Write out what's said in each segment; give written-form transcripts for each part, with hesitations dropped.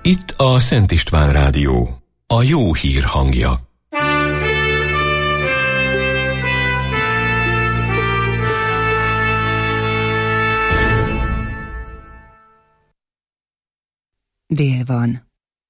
Itt a Szent István Rádió, a jó hír hangja. Dél van.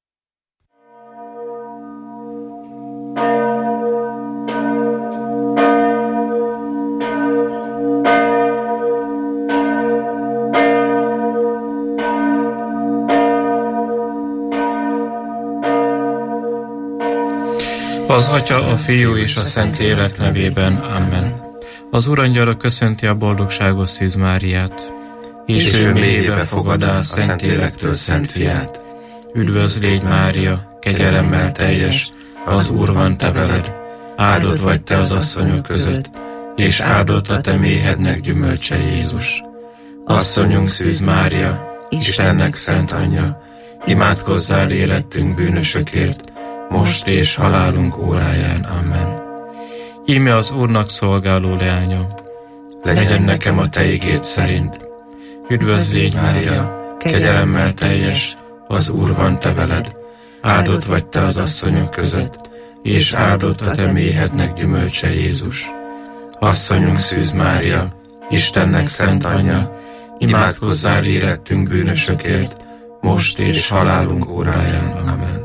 Az Atya, a Fiú és a Szentlélek nevében. Amen. Az Urangyala köszönti a boldogságos Szűz Máriát, és ő mélyébe fogadá a Szentlélektől Szent Fiát. Üdvözl légy, Mária, kegyelemmel teljes, az Úr van te veled, áldott vagy te az asszonyok között, és áldott a te méhednek gyümölcse, Jézus. Asszonyunk Szűz Mária, Istennek szent anyja, imádkozzál érettünk bűnösökért, most és halálunk óráján. Amen. Íme az Úrnak szolgáló leánya, legyen nekem a te igéd szerint. Üdvözl légy, Mária, kegyelemmel teljes, az Úr van te veled, áldott vagy te az asszonyok között, és áldott a te méhednek gyümölcse, Jézus. Asszonyunk Szűz Mária, Istennek szent anyja, imádkozzál érettünk bűnösökért, most és halálunk óráján. Amen.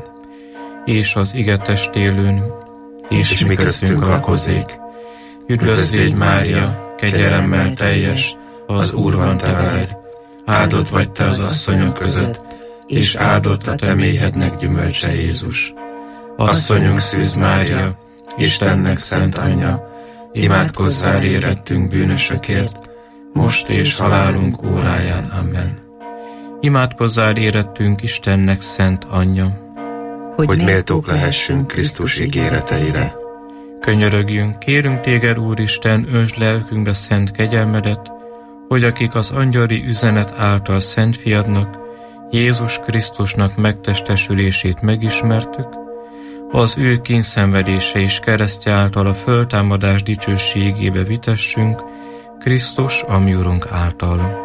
És az ige testélőn, és mi köztünk lakozik. Üdvözl légy, Mária, kegyelemmel teljes, az Úr van te veled, áldott vagy te az asszonyok között, és áldott a te méhednek gyümölcse, Jézus. Asszonyunk Szűz Mária, Istennek szent anyja, imádkozzál érettünk bűnösökért, most és halálunk óráján. Amen. Imádkozzál érettünk Istennek szent anyja, hogy méltók lehessünk Krisztus ígéreteire. Könyörögjünk, kérünk téged, Úristen, öntsd lelkünkbe szent kegyelmedet, hogy akik az angyali üzenet által Szent Fiadnak, Jézus Krisztusnak megtestesülését megismertük, az ő kínszenvedése és keresztje által a föltámadás dicsőségébe vitessünk, Krisztus, a mi Urunk által.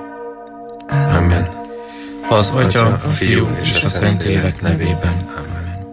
Amen. Az Atya, a Fiú és a Szentlélek nevében. Amen.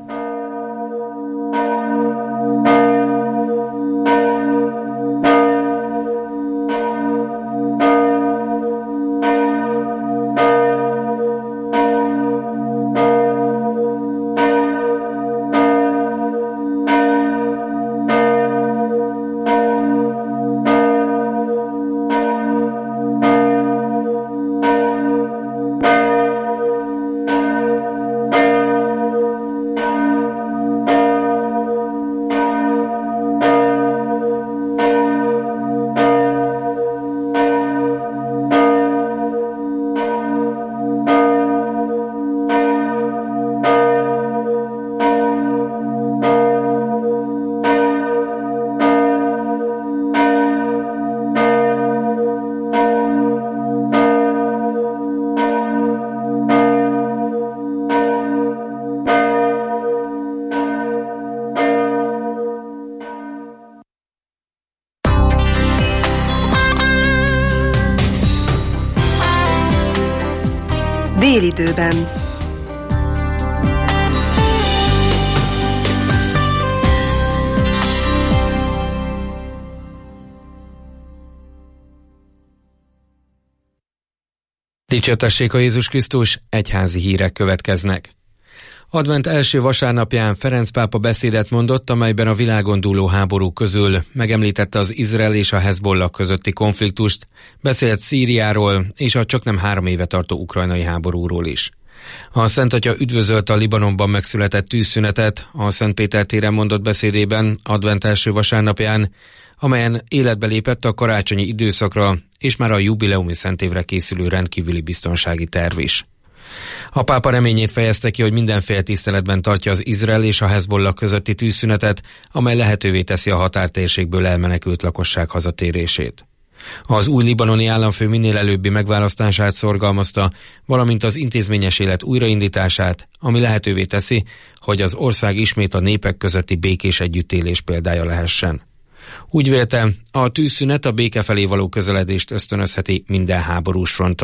Délidőben. Dicsértessék a Jézus Krisztus, egyházi hírek következnek. Advent első vasárnapján Ferenc pápa beszédet mondott, amelyben a világon dúló háború közül megemlítette az Izrael és a Hezbollah közötti konfliktust, beszélt Szíriáról és a csaknem 3 éve tartó ukrajnai háborúról is. A Szent Atya üdvözölte a Libanonban megszületett tűzszünetet a Szent Péter téren mondott beszédében Advent első vasárnapján, amelyen életbe lépett a karácsonyi időszakra és már a jubileumi szentévre készülő rendkívüli biztonsági terv is. A pápa reményét fejezte ki, hogy mindenféle tiszteletben tartja az Izrael és a Hezbollah közötti tűzszünetet, amely lehetővé teszi a határtérségből elmenekült lakosság hazatérését. Az új libanoni államfő minél előbbi megválasztását szorgalmazta, valamint az intézményes élet újraindítását, ami lehetővé teszi, hogy az ország ismét a népek közötti békés együttélés példája lehessen. Úgy vélte, a tűzszünet a béke felé való közeledést ösztönözheti minden háborús fronton.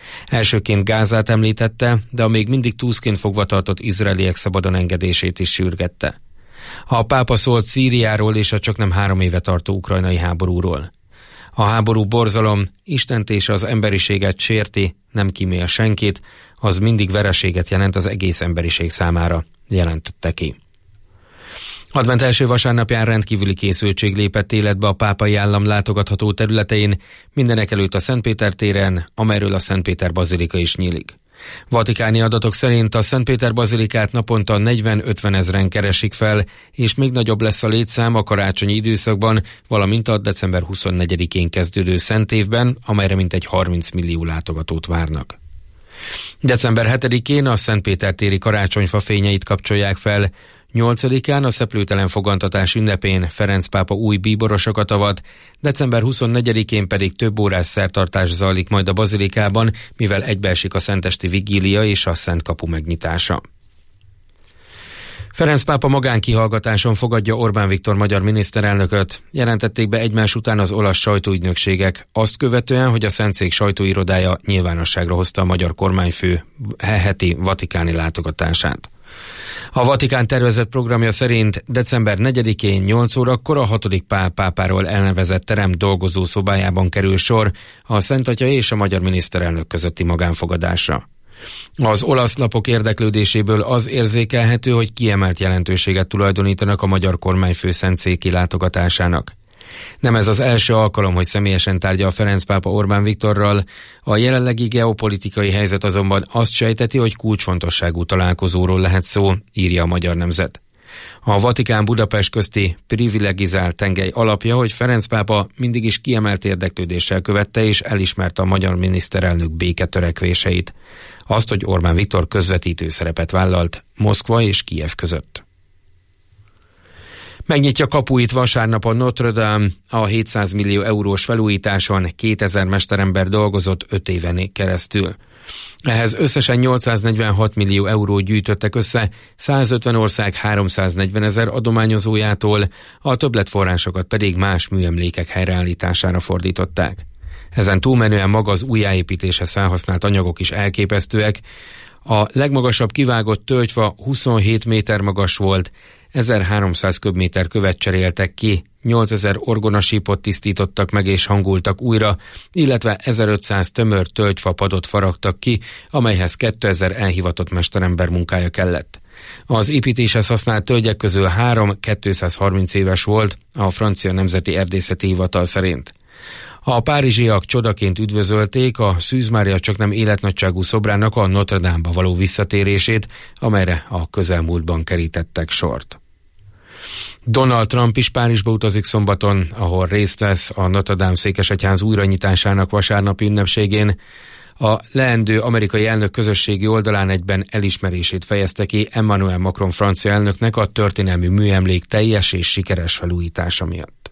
Elsőként Gázát említette, de a még mindig túszként fogva tartott izraeliek szabadon engedését is sürgette. A pápa szólt Szíriáról és a csaknem 3 éve tartó ukrajnai háborúról. A háború borzalom, Istent és az emberiséget sérti, nem kímél senkit, az mindig vereséget jelent az egész emberiség számára, jelentette ki. Advent első vasárnapján rendkívüli készültség lépett életbe a pápai állam látogatható területein, mindenekelőtt a Szentpéter téren, amelyről a Szentpéter bazilika is nyílik. Vatikáni adatok szerint a Szentpéter bazilikát naponta 40-50 ezren keresik fel, és még nagyobb lesz a létszám a karácsonyi időszakban, valamint a december 24-én kezdődő szentévben, amelyre mintegy 30 millió látogatót várnak. December 7-én a Szentpéter téri karácsonyfa fényeit kapcsolják fel, 8-án a szeplőtelen fogantatás ünnepén Ferenc pápa új bíborosokat avat, december 24-én pedig több órás szertartás zajlik majd a bazilikában, mivel egybeesik a szentesti vigília és a Szent Kapu megnyitása. Ferenc pápa magánkihallgatáson fogadja Orbán Viktor magyar miniszterelnököt, jelentették be egymás után az olasz sajtóügynökségek, azt követően, hogy a Szentszék sajtóirodája nyilvánosságra hozta a magyar kormányfő heti vatikáni látogatását. A Vatikán tervezett programja szerint december 4-én 8 órakor a 6. Pál pápáról elnevezett terem dolgozó szobájában kerül sor a Szent Atya és a magyar miniszterelnök közötti magánfogadásra. Az olasz lapok érdeklődéséből az érzékelhető, hogy kiemelt jelentőséget tulajdonítanak a magyar kormányfő szentszéki látogatásának. Nem ez az első alkalom, hogy személyesen tárgyal Ferenc pápa Orbán Viktorral, a jelenlegi geopolitikai helyzet azonban azt sejteti, hogy kulcsfontosságú találkozóról lehet szó, írja a Magyar Nemzet. A Vatikán-Budapest közti privilegizált tengely alapja, hogy Ferenc pápa mindig is kiemelt érdeklődéssel követte és elismerte a magyar miniszterelnök béketörekvéseit. Azt, hogy Orbán Viktor közvetítő szerepet vállalt Moszkva és Kijev között. Megnyitja kapuit vasárnap a Notre Dame, a 700 millió eurós felújításon 2000 mesterember dolgozott 5 éven keresztül. Ehhez összesen 846 millió eurót gyűjtöttek össze 150 ország 340 000 adományozójától, a többletforrásokat pedig más műemlékek helyreállítására fordították. Ezen túlmenően maga az újjáépítéshez felhasznált anyagok is elképesztőek. A legmagasabb kivágott tölgyfa 27 méter magas volt, 1300 köbméter követ cseréltek ki, 8000 orgonasípot tisztítottak meg és hangultak újra, illetve 1500 tömör tölgyfa padot faragtak ki, amelyhez 2000 elhivatott mesterember munkája kellett. Az építéshez használt tölgyek közül 3 230 éves volt, a francia nemzeti erdészeti hivatal szerint. A párizsiak csodaként üdvözölték a Szűz Mária csaknem életnagyságú szobrának a Notre Dame-ba való visszatérését, amelyre a közelmúltban kerítettek sort. Donald Trump is Párizsba utazik szombaton, ahol részt vesz a Notre Dame székesegyház újranyitásának vasárnapi ünnepségén. A leendő amerikai elnök közösségi oldalán egyben elismerését fejezte ki Emmanuel Macron francia elnöknek a történelmi műemlék teljes és sikeres felújítása miatt.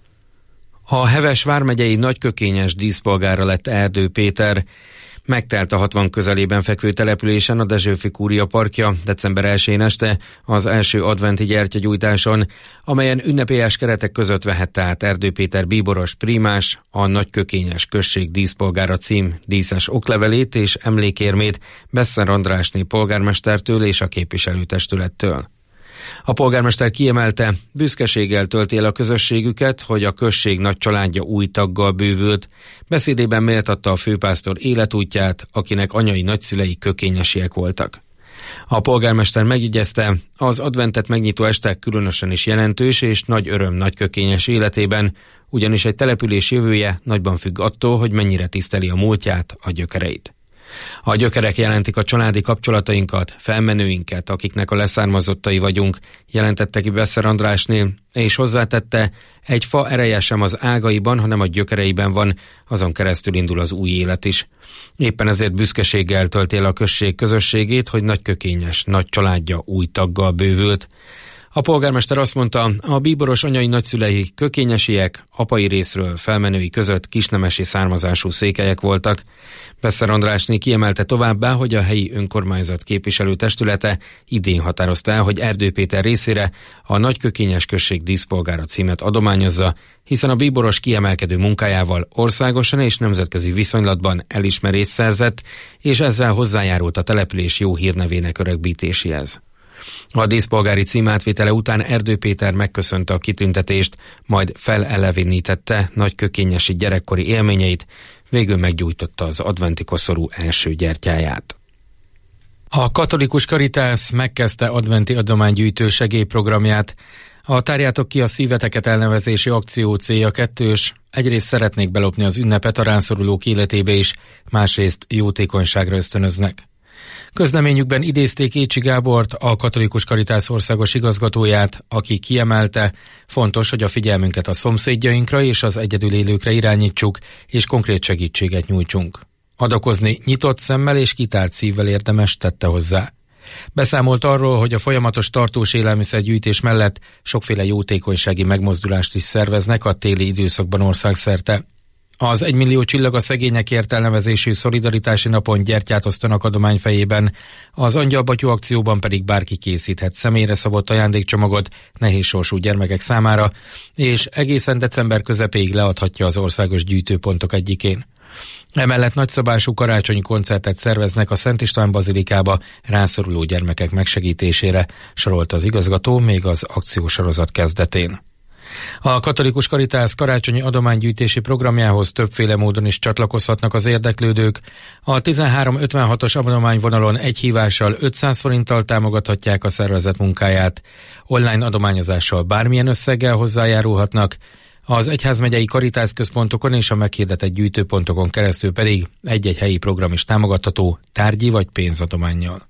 A Heves vármegyei nagykökényes díszpolgára lett Erdő Péter. Megtelt a 60 közelében fekvő településen a Dezsőfi Kúria parkja december 1-én este az első adventi gyertyagyújtáson, amelyen ünnepélyes keretek között vehette át Erdő Péter bíboros prímás, a nagykökényes község díszpolgára cím díszes oklevelét és emlékérmét Besser Andrásné polgármestertől és a képviselőtestülettől. A polgármester kiemelte, büszkeséggel tölti el a közösségüket, hogy a község nagy családja új taggal bővült. Beszédében méltatta a főpásztor életútját, akinek anyai nagyszülei kökényesiek voltak. A polgármester megjegyezte, az adventet megnyitó este különösen is jelentős és nagy öröm nagykökényes életében, ugyanis egy település jövője nagyban függ attól, hogy mennyire tiszteli a múltját, a gyökereit. A gyökerek jelentik a családi kapcsolatainkat, felmenőinket, akiknek a leszármazottai vagyunk, jelentette ki Besser Andrásnél, és hozzátette, egy fa ereje sem az ágaiban, hanem a gyökereiben van, azon keresztül indul az új élet is. Éppen ezért büszkeséggel tölti el a község közösségét, hogy nagykökényes, nagy családja új taggal bővült. A polgármester azt mondta, a bíboros anyai nagyszülei kökényesiek, apai részről felmenői között kisnemesi származású székelyek voltak. Besser Andrásné kiemelte továbbá, hogy a helyi önkormányzat képviselőtestülete idén határozta el, hogy Erdő Péter részére a Nagykökényes község díszpolgára címet adományozza, hiszen a bíboros kiemelkedő munkájával országosan és nemzetközi viszonylatban elismerést szerzett, és ezzel hozzájárult a település jó hírnevének örökbítéséhez. A díszpolgári cím átvétele után Erdő Péter megköszönte a kitüntetést, majd felelevenítette nagykökényesi gyerekkori élményeit, végül meggyújtotta az adventi koszorú első gyertyáját. A Katolikus Caritas megkezdte adventi adománygyűjtő segélyprogramját. A Tárjátok ki a szíveteket elnevezési akció célja kettős: egyrészt szeretnék belopni az ünnepet a rászorulók életébe is, másrészt jótékonyságra ösztönöznek. Közleményükben idézték Écsi Gábort, a Katolikus Caritas országos igazgatóját, aki kiemelte, fontos, hogy a figyelmünket a szomszédjainkra és az egyedül élőkre irányítsuk, és konkrét segítséget nyújtsunk. Adakozni nyitott szemmel és kitárt szívvel érdemes, tette hozzá. Beszámolt arról, hogy a folyamatos tartós élelmiszergyűjtés mellett sokféle jótékonysági megmozdulást is szerveznek a téli időszakban országszerte. Az 1 millió csillag a szegényekért elnevezésű szolidaritási napon gyertyát osztanak adományfejében, az Angyalbatyú akcióban pedig bárki készíthet személyre szabott ajándékcsomagot nehézsorsú gyermekek számára, és egészen december közepéig leadhatja az országos gyűjtőpontok egyikén. Emellett nagyszabású karácsonyi koncertet szerveznek a Szent István bazilikába rászoruló gyermekek megsegítésére, sorolta az igazgató még az akciósorozat kezdetén. A Katolikus Caritas karácsonyi adománygyűjtési programjához többféle módon is csatlakozhatnak az érdeklődők. A 1356-os adományvonalon egy hívással 500 forinttal támogathatják a szervezet munkáját. Online adományozással bármilyen összeggel hozzájárulhatnak. Az egyházmegyei Caritas központokon és a meghirdetett gyűjtőpontokon keresztül pedig egy-egy helyi program is támogatható tárgyi vagy pénzadománnyal.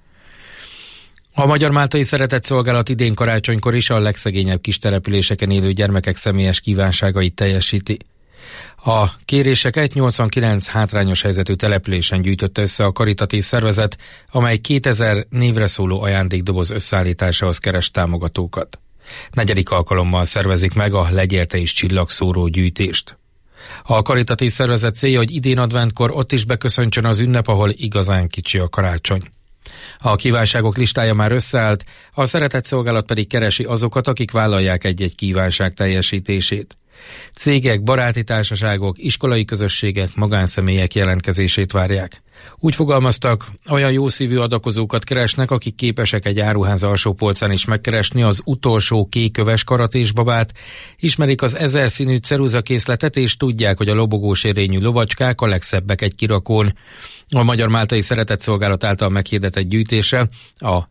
A Magyar-Máltai Szeretetszolgálat idén karácsonykor is a legszegényebb kis településeken élő gyermekek személyes kívánságait teljesíti. A kéréseket 89 hátrányos helyzetű településen gyűjtötte össze a karitatív szervezet, amely 2000 névre szóló ajándékdoboz összeállításához keres támogatókat. 4. alkalommal szervezik meg a Legyél te is csillagszóró gyűjtést. A karitatív szervezet célja, hogy idén adventkor ott is beköszöntsön az ünnep, ahol igazán kicsi a karácsony. A kívánságok listája már összeállt, a Szeretetszolgálat pedig keresi azokat, akik vállalják egy-egy kívánság teljesítését. Cégek, baráti társaságok, iskolai közösségek, magánszemélyek jelentkezését várják. Úgy fogalmaztak, olyan jószívű adakozókat keresnek, akik képesek egy áruház alsó polcán is megkeresni az utolsó kéköves karatésbabát, ismerik az 1000 színű ceruzakészletet, és tudják, hogy a lobogós érényű lovacskák a legszebbek egy kirakón. A Magyar-Máltai Szeretetszolgálat által meghirdetett gyűjtése a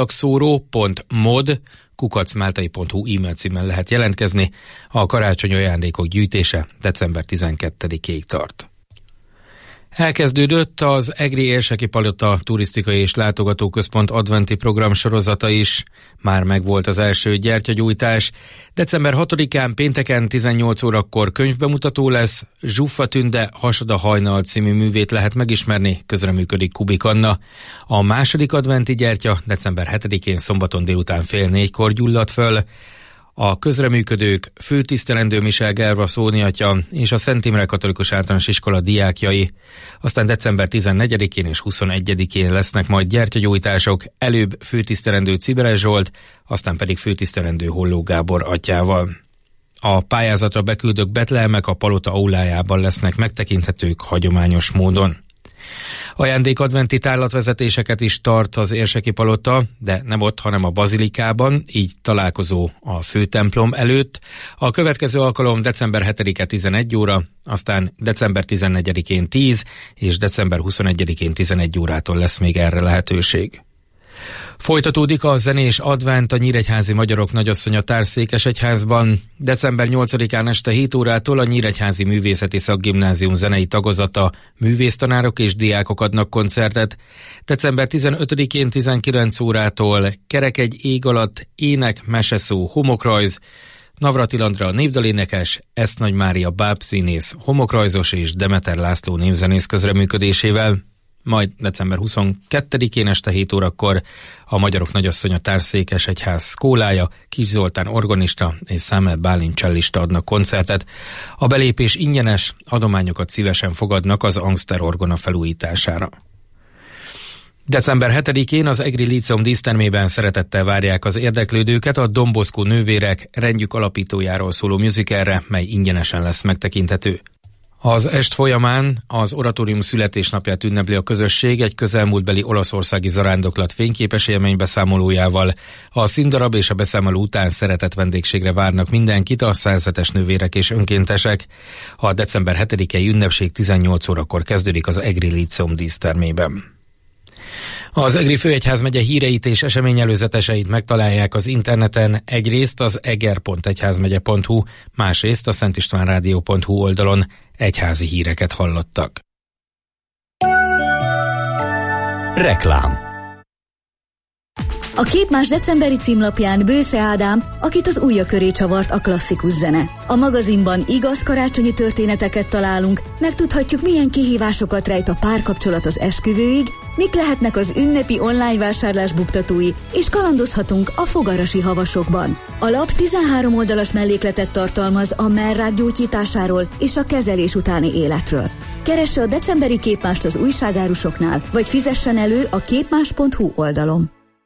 csillagszóró.mod@máltai.hu e-mail címen lehet jelentkezni. A karácsonyi ajándékok gyűjtése december 12-ig tart. Elkezdődött az Egri Érseki Palota turisztikai és látogatóközpont adventi program sorozata is. Már megvolt az első gyertyagyújtás. December 6-án pénteken 18 órakor könyvbemutató lesz. Zsuffa Tünde Hasad a hajnal című művét lehet megismerni, közreműködik Kubik Anna. A második adventi gyertya december 7-én szombaton délután 3:30 gyullad föl. A közreműködők főtisztelendő Michel Gerva Szóni atya és a Szent Imre Katolikus Általános Iskola diákjai. Aztán december 14-én és 21-én lesznek majd gyertyagyújtások, előbb főtisztelendő Ciberes Zsolt, aztán pedig főtisztelendő Holló Gábor atyával. A pályázatra beküldött betlehemek a palota aulájában lesznek megtekinthetők hagyományos módon. Ajándékadventi tárlatvezetéseket is tart az Érseki Palota, de nem ott, hanem a bazilikában, így találkozó a főtemplom előtt. A következő alkalom december 7-e 11 óra, aztán december 14-én 10 és december 21-én 11 órától lesz még erre lehetőség. Folytatódik a zenés advent a Nyíregyházi Magyarok Nagyasszonya Társszékesegyházban. December 8-án este 7 órától a Nyíregyházi Művészeti Szakgimnázium zenei tagozata, művésztanárok és diákok adnak koncertet. December 15-én 19 órától Kerek egy ég alatt, ének, meseszó, homokrajz, Navrati Andrea népdalénekes, Esznagy Mária bábszínész, homokrajzos és Demeter László névzenész közreműködésével. majd december 22-én este 7 órakor a Magyarok Nagyasszonya Társszékesegyház szkólája, Kis Zoltán orgonista és Számel Bálint csellista adnak koncertet. A belépés ingyenes, adományokat szívesen fogadnak az Angster orgona felújítására. December 7-én az Egri Líceum dísztermében szeretettel várják az érdeklődőket a Don Bosco nővérek rendjük alapítójáról szóló musicalre, mely ingyenesen lesz megtekinthető. Az est folyamán az oratórium születésnapját ünnepli a közösség egy közelmúltbeli olaszországi zarándoklat fényképes élménybeszámolójával. A színdarab és a beszámoló után szeretett vendégségre várnak mindenkit a szerzetes nővérek és önkéntesek. A december 7-i ünnepség 18 órakor kezdődik az Egri Líceum dísztermében. Az Egri Főegyházmegye híreit és eseményelőzeteseit megtalálják az interneten, egyrészt az eger.egyházmegye.hu, másrészt a szentistvánrádió.hu oldalon. Egyházi híreket hallottak. Reklám. A Képmás decemberi címlapján Bősze Ádám, akit az ujja köré csavart a klasszikus zene. A magazinban igaz karácsonyi történeteket találunk, megtudhatjuk, milyen kihívásokat rejt a párkapcsolat az esküvőig, mik lehetnek az ünnepi online vásárlás buktatói, és kalandozhatunk a fogarasi havasokban. A lap 13 oldalas mellékletet tartalmaz a mellrák gyógyításáról és a kezelés utáni életről. Keresse a decemberi Képmást az újságárusoknál, vagy fizessen elő a képmás.hu oldalon.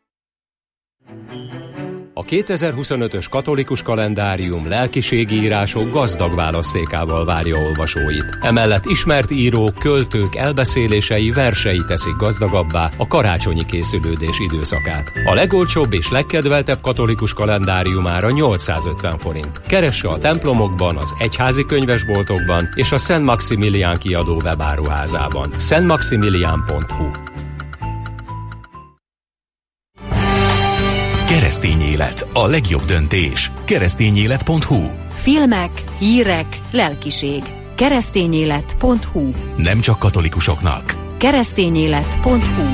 A 2025-ös katolikus kalendárium lelkiségi írások gazdag választékával várja olvasóit. Emellett ismert írók, költők elbeszélései, versei teszik gazdagabbá a karácsonyi készülődés időszakát. A legolcsóbb és legkedveltebb katolikus kalendáriumára 850 forint. Keresse a templomokban, az egyházi könyvesboltokban és a Szent Maximilián kiadó webáruházában. szentmaximilián.hu. Keresztény élet, a legjobb döntés. Keresztényélet.hu. Filmek, hírek, lelkiség. Keresztényélet.hu. Nem csak katolikusoknak. Keresztényélet.hu.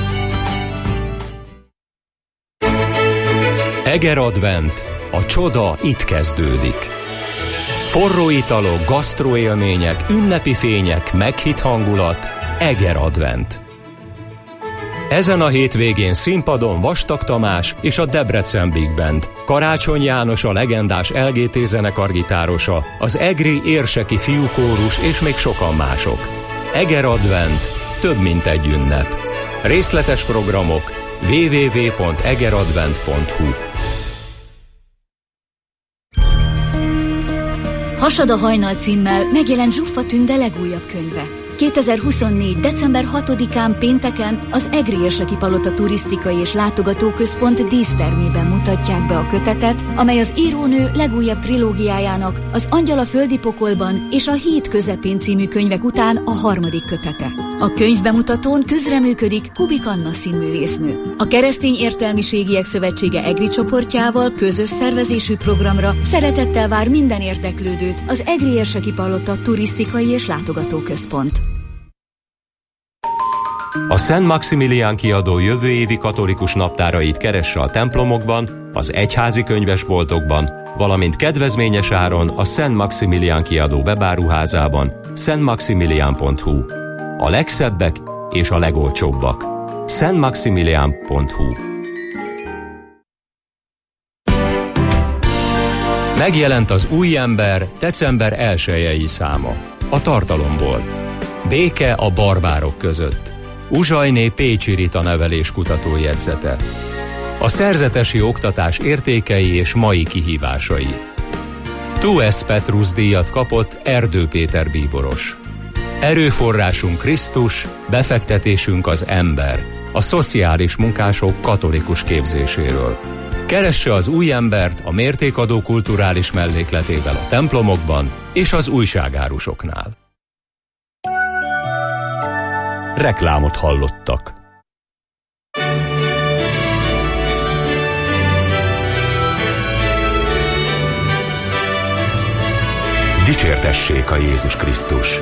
Eger Advent. A csoda itt kezdődik. Forró italok, gasztroélmények, ünnepi fények, meghitt hangulat. Eger Advent. Ezen a hétvégén színpadon Vastag Tamás és a Debrecen Big Band, Karácsony János a legendás LGT zenekargitárosa, az egri érseki fiúkórus és még sokan mások. Eger Advent, több mint egy ünnep. Részletes programok www.egeradvent.hu. Hasad a hajnal címmel megjelent Zsuffa Tünde legújabb könyve. 2024. december 6-án pénteken az Egri Érseki Palota Turisztikai és Látogatóközpont dísztermében mutatják be a kötetet, amely az írónő legújabb trilógiájának, az Angyal a földi pokolban és a Híd közepén című könyvek után a harmadik kötete. A könyvbemutatón közreműködik Kubik Anna színművésznő. A Keresztény Értelmiségiek Szövetsége Egri csoportjával közös szervezésű programra szeretettel vár minden érdeklődőt az Egri Érseki Palota Turisztikai és Látogatóközpont. A Szent Maximilián kiadó jövő évi katolikus naptárait keresse a templomokban, az egyházi könyvesboltokban, valamint kedvezményes áron a Szent Maximilián kiadó webáruházában, szentmaximilián.hu. A legszebbek és a legolcsóbbak. szentmaximilián.hu. Megjelent az Új ember december 1-i száma. A tartalomból: Béke a barbárok között. Uzsajné Pécsi Rita nevelés kutatójegyzete. A szerzetesi oktatás értékei és mai kihívásai. Tues Petrus díjat kapott Erdő Péter bíboros. Erőforrásunk Krisztus, befektetésünk az ember. A szociális munkások katolikus képzéséről. Keresse az Új embert a mértékadó kulturális mellékletével a templomokban és az újságárusoknál. Reklámot hallottak. Dicsértessék a Jézus Krisztus!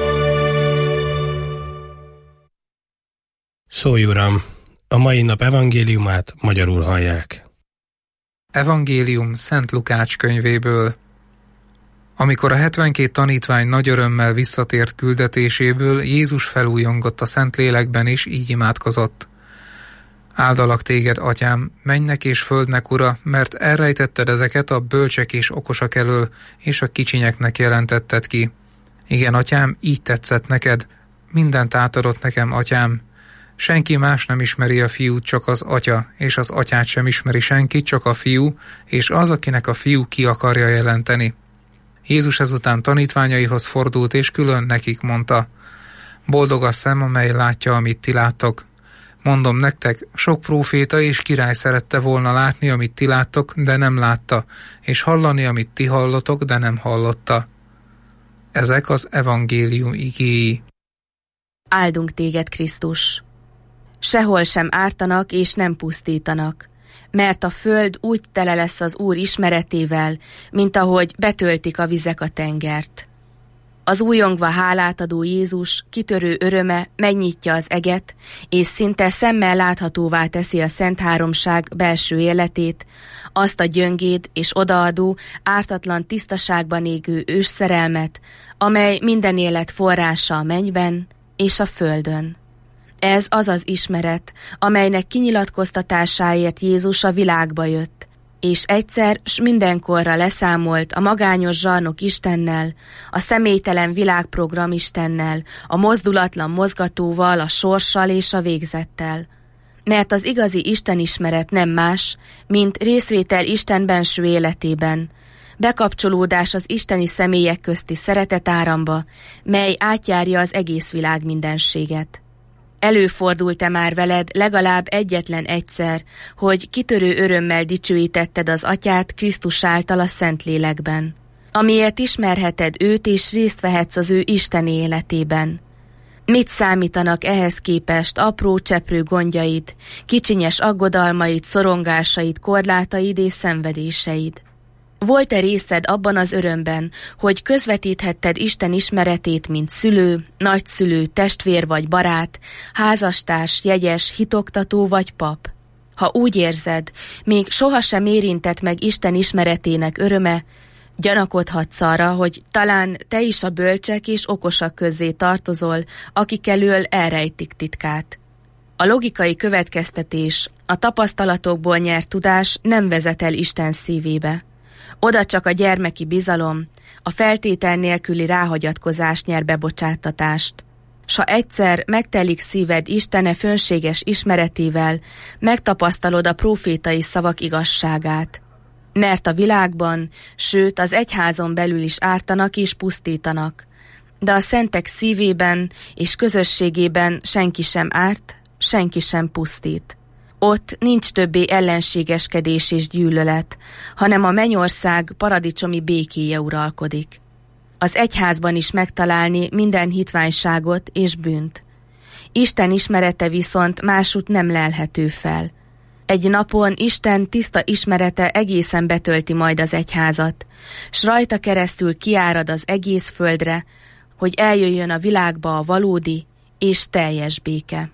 Szólj, Uram! A mai nap evangéliumát magyarul hallják. Evangélium Szent Lukács könyvéből. Amikor a 72 tanítvány nagy örömmel visszatért küldetéséből, Jézus felújongott a Szentlélekben, és így imádkozott. Áldalak téged, atyám, mennynek és földnek ura, mert elrejtetted ezeket a bölcsek és okosak elől, és a kicsinyeknek jelentetted ki. Igen, atyám, így tetszett neked. Mindent átadott nekem, atyám. Senki más nem ismeri a fiút, csak az atya, és az atyát sem ismeri senki, csak a fiú, és az, akinek a fiú ki akarja jelenteni. Jézus ezután tanítványaihoz fordult, és külön nekik mondta: boldog a szem, amely látja, amit ti láttok. Mondom nektek, sok próféta és király szerette volna látni, amit ti láttok, de nem látta, és hallani, amit ti hallotok, de nem hallotta. Ezek az evangélium igéi. Áldunk téged, Krisztus! Sehol sem ártanak és nem pusztítanak, mert a föld úgy tele lesz az Úr ismeretével, mint ahogy betöltik a vizek a tengert. Az újongva hálát adó Jézus kitörő öröme megnyitja az eget, és szinte szemmel láthatóvá teszi a Szent Háromság belső életét, azt a gyöngéd és odaadó, ártatlan tisztaságban égő ősszerelmet, amely minden élet forrása a mennyben és a földön. Ez az az ismeret, amelynek kinyilatkoztatásáért Jézus a világba jött, és egyszer s mindenkorra leszámolt a magányos zsarnok Istennel, a személytelen világprogram Istennel, a mozdulatlan mozgatóval, a sorssal és a végzettel. Mert az igazi istenismeret nem más, mint részvétel Isten benső életében, bekapcsolódás az isteni személyek közti szeretetáramba, mely átjárja az egész világ mindenséget. Előfordult-e már veled legalább egyetlen egyszer, hogy kitörő örömmel dicsőítetted az Atyát Krisztus által a Szentlélekben, amiért ismerheted őt és részt vehetsz az ő isteni életében? Mit számítanak ehhez képest apró cseprő gondjaid, kicsinyes aggodalmaid, szorongásaid, korlátaid és szenvedéseid? Volt-e részed abban az örömben, hogy közvetíthetted Isten ismeretét, mint szülő, nagyszülő, testvér vagy barát, házastárs, jegyes, hitoktató vagy pap? Ha úgy érzed, még sohasem érintett meg Isten ismeretének öröme, gyanakodhatsz arra, hogy talán te is a bölcsek és okosak közzé tartozol, akik elől elrejtik titkát. A logikai következtetés, a tapasztalatokból nyert tudás nem vezet el Isten szívébe. Oda csak a gyermeki bizalom, a feltétel nélküli ráhagyatkozás nyer bebocsáttatást. S ha egyszer megtelik szíved Istene fönséges ismeretével, megtapasztalod a prófétai szavak igazságát. Mert a világban, sőt az egyházon belül is ártanak és pusztítanak, de a szentek szívében és közösségében senki sem árt, senki sem pusztít. Ott nincs többé ellenségeskedés és gyűlölet, hanem a mennyország paradicsomi békéje uralkodik. Az egyházban is megtalálni minden hitványságot és bűnt. Isten ismerete viszont másút nem lelhető fel. Egy napon Isten tiszta ismerete egészen betölti majd az egyházat, s rajta keresztül kiárad az egész földre, hogy eljöjjön a világba a valódi és teljes béke.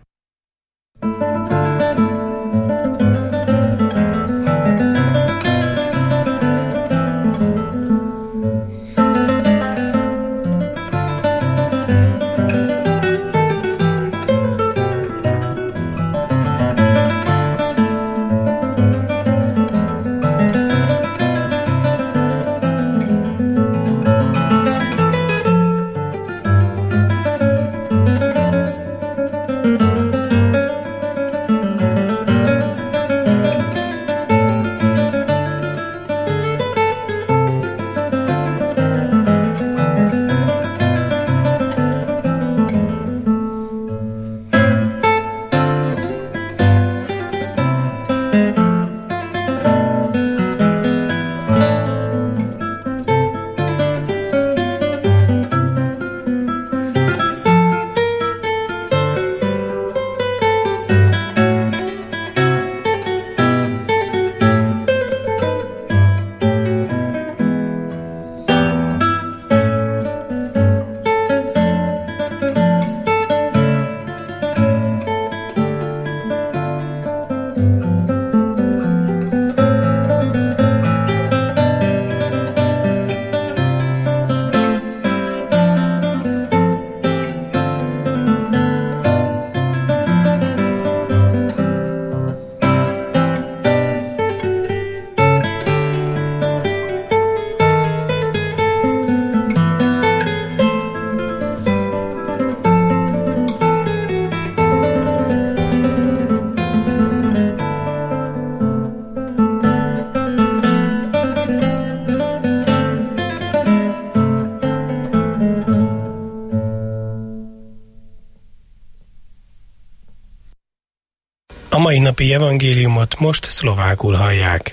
mai napi evangéliumot most szlovákul hallják.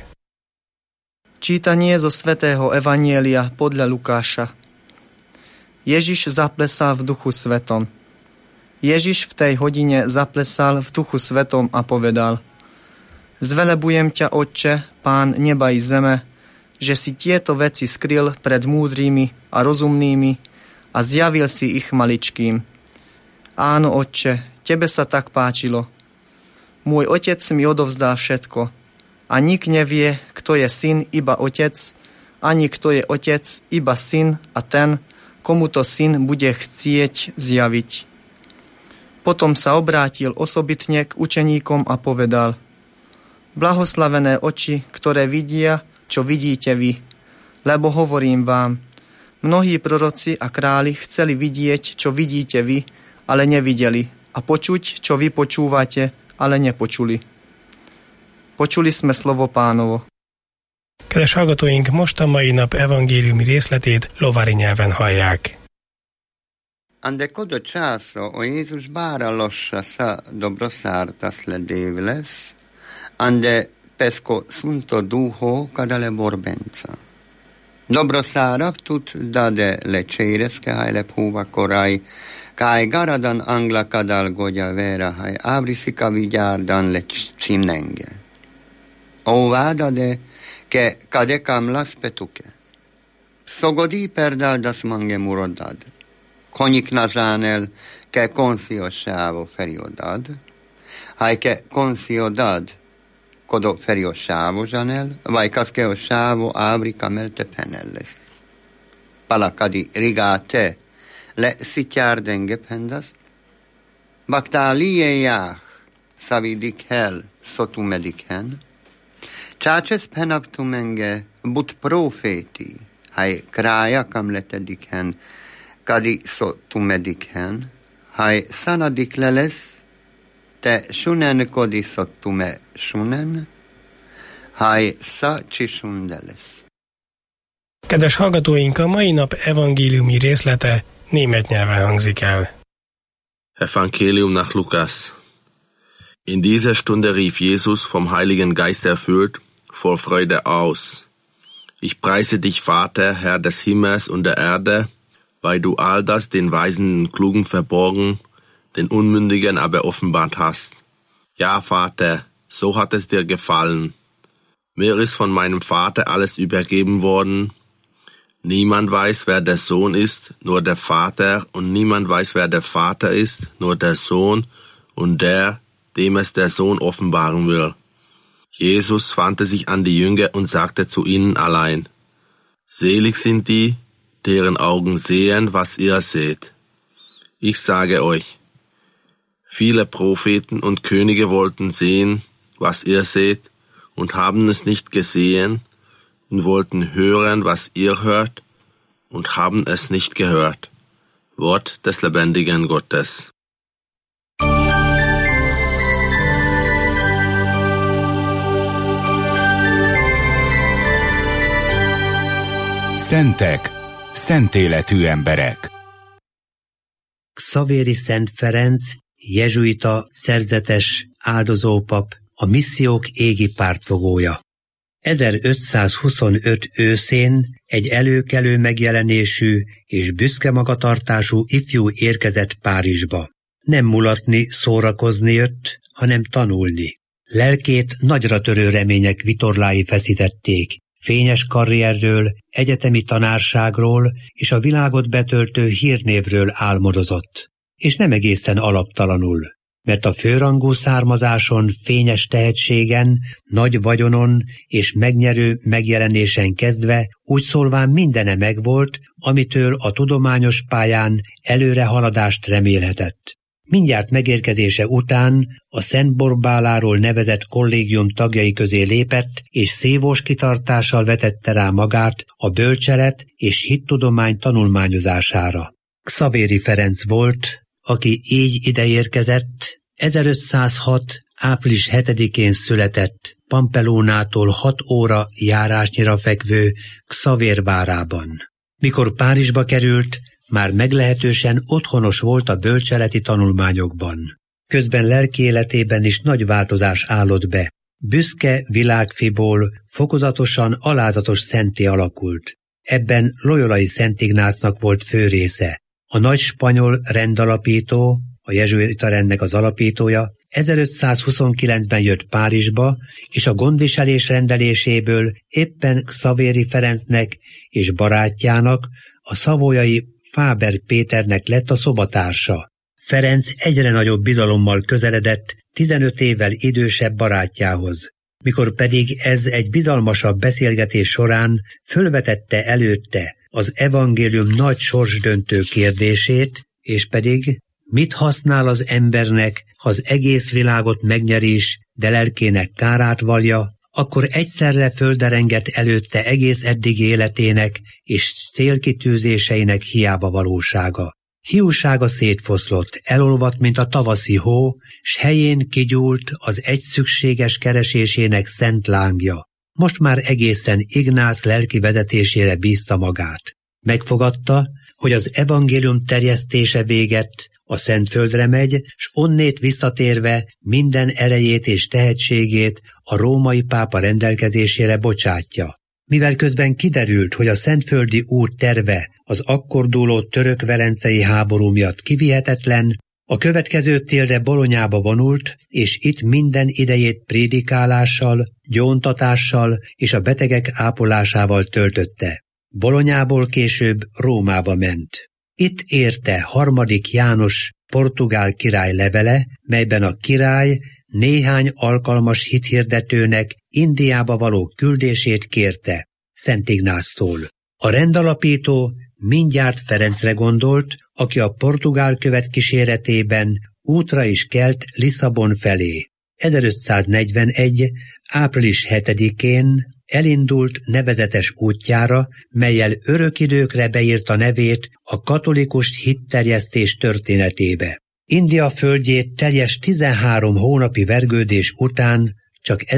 Čítanie zo svätého evanjelia podľa Lukáša. Ježiš zaplesal v Duchu Svetom. Ježiš v tej hodine zaplesal v Duchu Svetom a povedal: Zvelebujem ťa, Otče, Pán neba i zeme, že si tieto veci skryl pred múdrymi a rozumnými a zjavil si ich maličkým. Áno, Otče, tebe sa tak páčilo. Môj Otec mi odovzdá všetko. A nik nevie, kto je syn, iba Otec, ani kto je Otec, iba syn a ten, komu to syn bude chcieť zjaviť. Potom sa obrátil osobitne k učeníkom a povedal: Blahoslavené oči, ktoré vidia, čo vidíte vy, lebo hovorím vám, mnohí proroci a králi chceli vidieť, čo vidíte vy, ale nevideli, a počuť, čo vy počúvate, ale nepočuli. Počuli sme slovo Pánovo. Kedves hallgatóink, most a mai nap evangéliumi részletét lovári nyelven hallják. Ande kodo časo o Jezus bara loša sa dobrosarta sledevles, ande pesco sunto duho kadale borbenca. Dobrosara tut dade leceires ke hajle puva korai, kai garadan angla kadal godja vera haj abrisika vigyardan lec cimnenge. Ovádade ke kadekam las petuke. Szogodi perdal das mange murodad. Konik nazsánel ke konsziosávo feriodad. Haj ke konszioddad kodo feriosávo zsanel, vaj kaskeo sávo ávrika melte penelles. Palakadi rigate le szitjárdenge pendas. Baktá liejách szavidik hel szotumedik hen. Csácses penaptumenge but proféti, haj krájakam letedikhen, kadi szottumedikhen, haj szanadik lelesz, te sunen kodi szottume sunen, haj sa csisundelesz. Kedves hallgatóink, a mai nap evangéliumi részlete német nyelven hangzik el. Evangelium nach Lukas. In dieser Stunde rief Jesus, vom Heiligen Geist erfüllt, voll Freude aus: Ich preise dich, Vater, Herr des Himmels und der Erde, weil du all das den Weisen und Klugen verborgen, den Unmündigen aber offenbart hast. Ja, Vater, so hat es dir gefallen. Mir ist von meinem Vater alles übergeben worden. Niemand weiß, wer der Sohn ist, nur der Vater, und niemand weiß, wer der Vater ist, nur der Sohn und der, dem es der Sohn offenbaren will. Jesus wandte sich an die Jünger und sagte zu ihnen allein: Selig sind die, deren Augen sehen, was ihr seht. Ich sage euch, viele Propheten und Könige wollten sehen, was ihr seht, und haben es nicht gesehen, und wollten hören, was ihr hört, und haben es nicht gehört. Wort des lebendigen Gottes. Szentek, szent életű emberek. Xavéri Szent Ferenc, jezsuita, szerzetes, áldozópap, a missziók égi pártfogója. 1525 őszén egy előkelő megjelenésű és büszke magatartású ifjú érkezett Párizsba. Nem mulatni, szórakozni jött, hanem tanulni. Lelkét nagyra törő remények vitorlái feszítették. Fényes karrierről, egyetemi tanárságról és a világot betöltő hírnévről álmodozott. És nem egészen alaptalanul, mert a főrangú származáson, fényes tehetségen, nagy vagyonon és megnyerő megjelenésen kezdve úgy szólván mindene megvolt, amitől a tudományos pályán előrehaladást remélhetett. Mindjárt megérkezése után a Szent Borbáláról nevezett kollégium tagjai közé lépett, és szívós kitartással vetette rá magát a bölcselet és hittudomány tanulmányozására. Xavéri Ferenc volt, aki így ideérkezett, 1506. április 7-én született, Pampelónától 6 óra járásnyira fekvő Xavér várában. Mikor Párizsba került, már meglehetősen otthonos volt a bölcseleti tanulmányokban. Közben lelki életében is nagy változás állott be. Büszke világfiból fokozatosan alázatos szenté alakult. Ebben Loyolai Szent Ignácnak volt fő része. A nagy spanyol rendalapító, a jezsuita rendnek az alapítója, 1529-ben jött Párizsba, és a gondviselés rendeléséből éppen Xavéri Ferencnek és barátjának, a szavoyai Fáber Péternek lett a szobatársa. Ferenc egyre nagyobb bizalommal közeledett 15 évvel idősebb barátjához. Mikor pedig ez egy bizalmasabb beszélgetés során fölvetette előtte az evangélium nagy sorsdöntő kérdését, és pedig mit használ az embernek, ha az egész világot megnyeris, de lelkének kárát vallja, akkor egyszerre földerengett előtte egész eddigi életének és célkitűzéseinek hiába valósága. Hiúsága szétfoszlott, elolvadt, mint a tavaszi hó, s helyén kigyúlt az egy szükséges keresésének szent lángja. Most már egészen Ignác lelki vezetésére bízta magát. Megfogadta, hogy az evangélium terjesztése véget, a Szentföldre megy, s onnét visszatérve minden erejét és tehetségét a római pápa rendelkezésére bocsátja. Mivel közben kiderült, hogy a szentföldi út terve az akkor dúló török-velencei háború miatt kivihetetlen, a következő télre Bolonyába vonult, és itt minden idejét prédikálással, gyóntatással és a betegek ápolásával töltötte. Bolonyából később Rómába ment. Itt érte harmadik János portugál király levele, melyben a király néhány alkalmas hithirdetőnek Indiába való küldését kérte Szent Ignáctól. A rendalapító mindjárt Ferencre gondolt, aki a portugál követ kíséretében útra is kelt Lisszabon felé. 1541. április 7-én elindult nevezetes útjára, mellyel örök időkre beírta nevét a katolikus hitterjesztés történetébe. India földjét teljes 13 hónapi vergődés után csak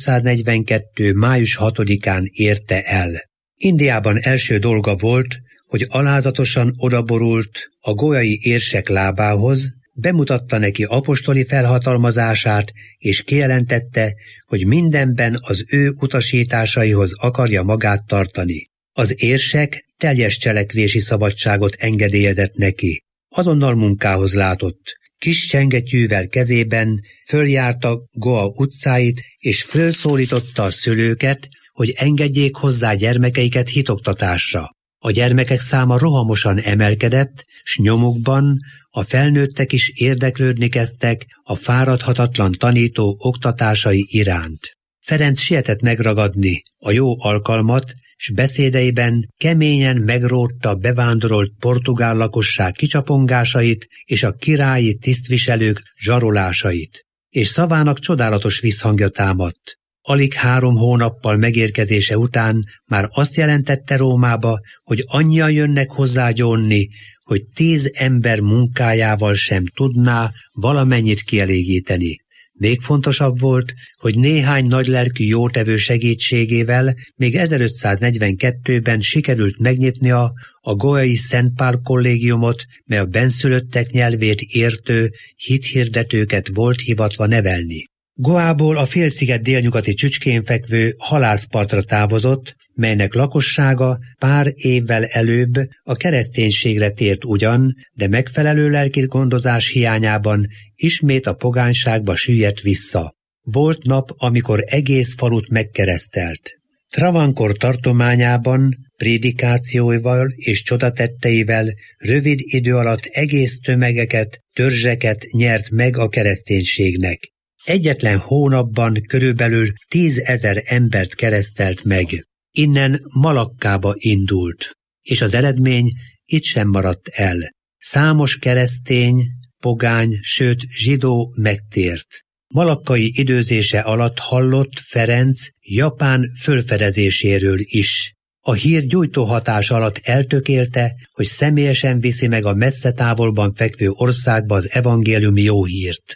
1542. május 6-án érte el. Indiában első dolga volt, hogy alázatosan odaborult a golyai érsek lábához, bemutatta neki apostoli felhatalmazását, és kijelentette, hogy mindenben az ő utasításaihoz akarja magát tartani. Az érsek teljes cselekvési szabadságot engedélyezett neki. Azonnal munkához látott. Kis csengetyűvel kezében följárta Goa utcáit, és fölszólította a szülőket, hogy engedjék hozzá gyermekeiket hitoktatásra. A gyermekek száma rohamosan emelkedett, s nyomukban a felnőttek is érdeklődni kezdtek a fáradhatatlan tanító oktatásai iránt. Ferenc sietett megragadni a jó alkalmat, s beszédeiben keményen megrótta bevándorolt portugál lakosság kicsapongásait és a királyi tisztviselők zsarolásait. És szavának csodálatos visszhangja támadt. Alig 3 hónappal megérkezése után már azt jelentette Rómába, hogy annyian jönnek hozzá gyónni, hogy 10 ember munkájával sem tudná valamennyit kielégíteni. Még fontosabb volt, hogy néhány nagylelkű jótevő segítségével még 1542-ben sikerült megnyitnia a goai Szent Pál kollégiumot, mely a benszülöttek nyelvét értő hithirdetőket volt hivatva nevelni. Goából a félsziget délnyugati csücskén fekvő halászpartra távozott, melynek lakossága pár évvel előbb a kereszténységre tért ugyan, de megfelelő lelki gondozás hiányában ismét a pogányságba süllyedt vissza. Volt nap, amikor egész falut megkeresztelt. Travancore tartományában prédikációival és csodatetteivel rövid idő alatt egész tömegeket, törzseket nyert meg a kereszténységnek. Egyetlen hónapban körülbelül 10 000 embert keresztelt meg. Innen Malakkába indult, és az eredmény itt sem maradt el. Számos keresztény, pogány, sőt zsidó megtért. Malakkai időzése alatt hallott Ferenc Japán fölfedezéséről is. A hír gyújtó hatás alatt eltökélte, hogy személyesen viszi meg a messze távolban fekvő országba az evangéliumi jó hírt.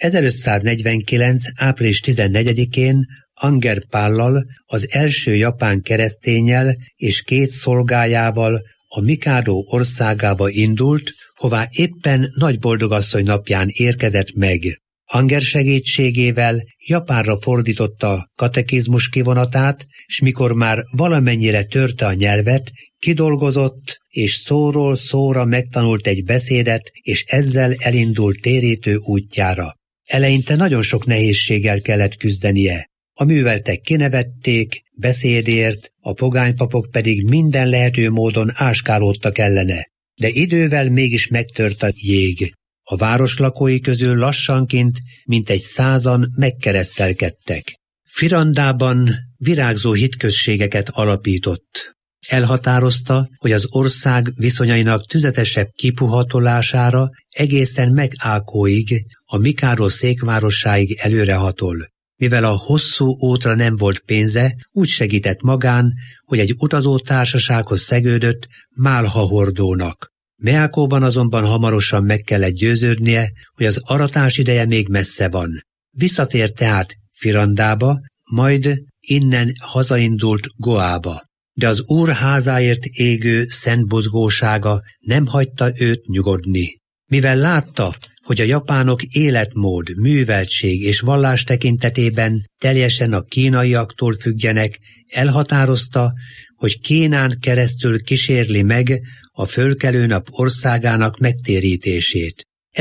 1549. április 14-én Anger Pállal, az első japán kereszténnyel és 2 szolgájával a Mikádó országába indult, hová éppen Nagyboldogasszony napján érkezett meg. Anger segítségével japánra fordította katekizmus kivonatát, s mikor már valamennyire törte a nyelvet, kidolgozott és szóról szóra megtanult egy beszédet, és ezzel elindult térítő útjára. Eleinte nagyon sok nehézséggel kellett küzdenie. A műveltek kinevették, beszédért, a pogánypapok pedig minden lehető módon áskálódtak ellene. De idővel mégis megtört a jég. A város lakói közül lassanként mintegy 100-an megkeresztelkedtek. Firandában virágzó hitközségeket alapított. Elhatározta, hogy az ország viszonyainak tüzetesebb kipuhatolására egészen Megákóig, a Mikádó székvárosáig előrehatol. Mivel a hosszú útra nem volt pénze, úgy segített magán, hogy egy utazótársasághoz szegődött málhahordónak. Meákóban azonban hamarosan meg kellett győződnie, hogy az aratás ideje még messze van. Visszatért tehát Firandába, majd innen hazaindult Goába. De az Úr házáért égő szent buzgósága nem hagyta őt nyugodni. Mivel látta, hogy a japánok életmód, műveltség és vallás tekintetében teljesen a kínaiaktól függenek, elhatározta, hogy Kínán keresztül kísérli meg a fölkelő nap országának megtérítését.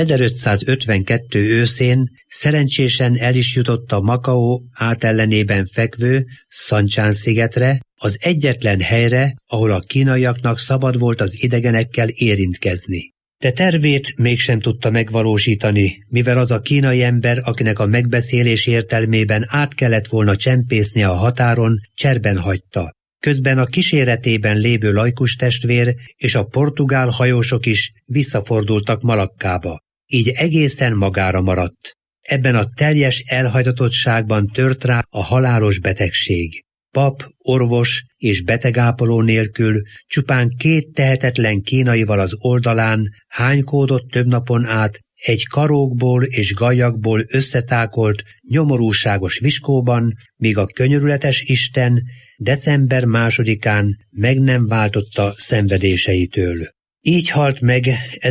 1552 őszén szerencsésen el is jutott a Makaó átellenében fekvő Szancsán-szigetre, az egyetlen helyre, ahol a kínaiaknak szabad volt az idegenekkel érintkezni. De tervét mégsem tudta megvalósítani, mivel az a kínai ember, akinek a megbeszélés értelmében át kellett volna csempészni a határon, cserben hagyta. Közben a kíséretében lévő laikus testvér és a portugál hajósok is visszafordultak Malakkába. Így egészen magára maradt. Ebben a teljes elhagyatottságban tört rá a halálos betegség. Pap, orvos és betegápoló nélkül csupán 2 tehetetlen kínaival az oldalán hánykódott több napon át egy karókból és gallyakból összetákolt, nyomorúságos viskóban, míg a könyörületes Isten december 2-án meg nem váltotta szenvedéseitől. Így halt meg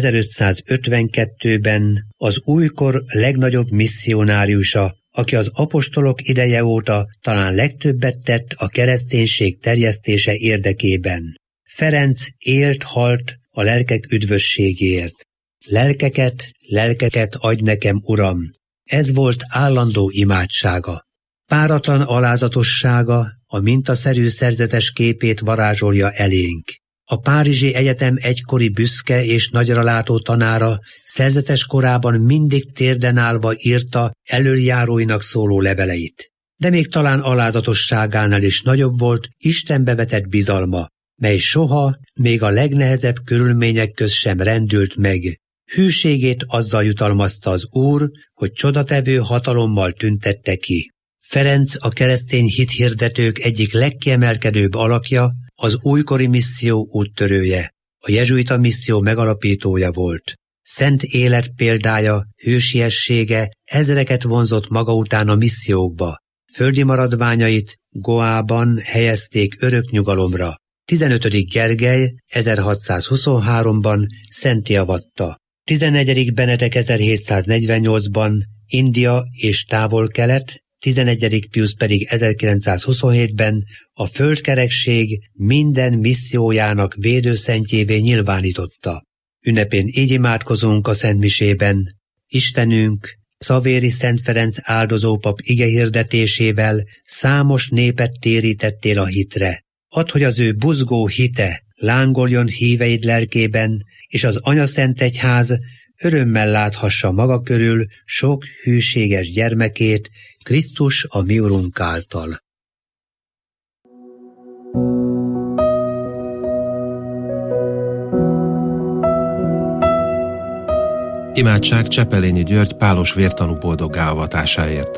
1552-ben az újkor legnagyobb misszionáriusa, aki az apostolok ideje óta talán legtöbbet tett a kereszténység terjesztése érdekében. Ferenc élt-halt a lelkek üdvösségéért. Lelkeket adj nekem, Uram! Ez volt állandó imádsága. Páratlan alázatossága a mintaszerű szerzetes képét varázsolja elénk. A Párizsi Egyetem egykori büszke és nagyralátó tanára szerzetes korában mindig térden állva írta elöljáróinak szóló leveleit. De még talán alázatosságánál is nagyobb volt Istenbe vetett bizalma, mely soha, még a legnehezebb körülmények közt sem rendült meg. Hűségét azzal jutalmazta az Úr, hogy csodatevő hatalommal tüntette ki. Ferenc a keresztény hithirdetők egyik legkiemelkedőbb alakja, az újkori misszió úttörője, a jezsuita misszió megalapítója volt. Szent élet példája, hősiessége ezreket vonzott maga után a missziókba. Földi maradványait Goában helyezték örök nyugalomra. 15. Gergely 1623-ban szentté avatta. 11. Benedek 1748-ban India és Távol-Kelet, 11. Piusz pedig 1927-ben a földkerekség minden missziójának védőszentjévé nyilvánította. Ünnepén így imádkozunk a szentmisében. Istenünk, Szavéri Szent Ferenc áldozópap igehirdetésével számos népet térítettél a hitre. Add, hogy az ő buzgó hite lángoljon híveid lelkében, és az Anyaszentegyház örömmel láthassa maga körül sok hűséges gyermekét, Krisztus a mi Urunk által. Imádság Csepelényi György pálos vértanú boldoggá avatásáért.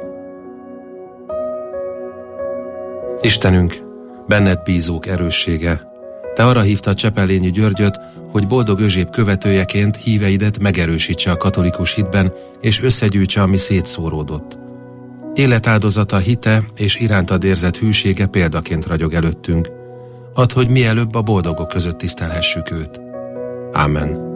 Istenünk, benned bízók erőssége, te arra hívtad Csepelényi Györgyöt, hogy boldog Özséb követőjeként híveidet megerősítse a katolikus hitben, és összegyűjtse, ami szétszóródott. Életáldozata, hite és irántad érzett hűsége példaként ragyog előttünk. add, hogy mielőbb a boldogok között tisztelhessük őt. Ámen.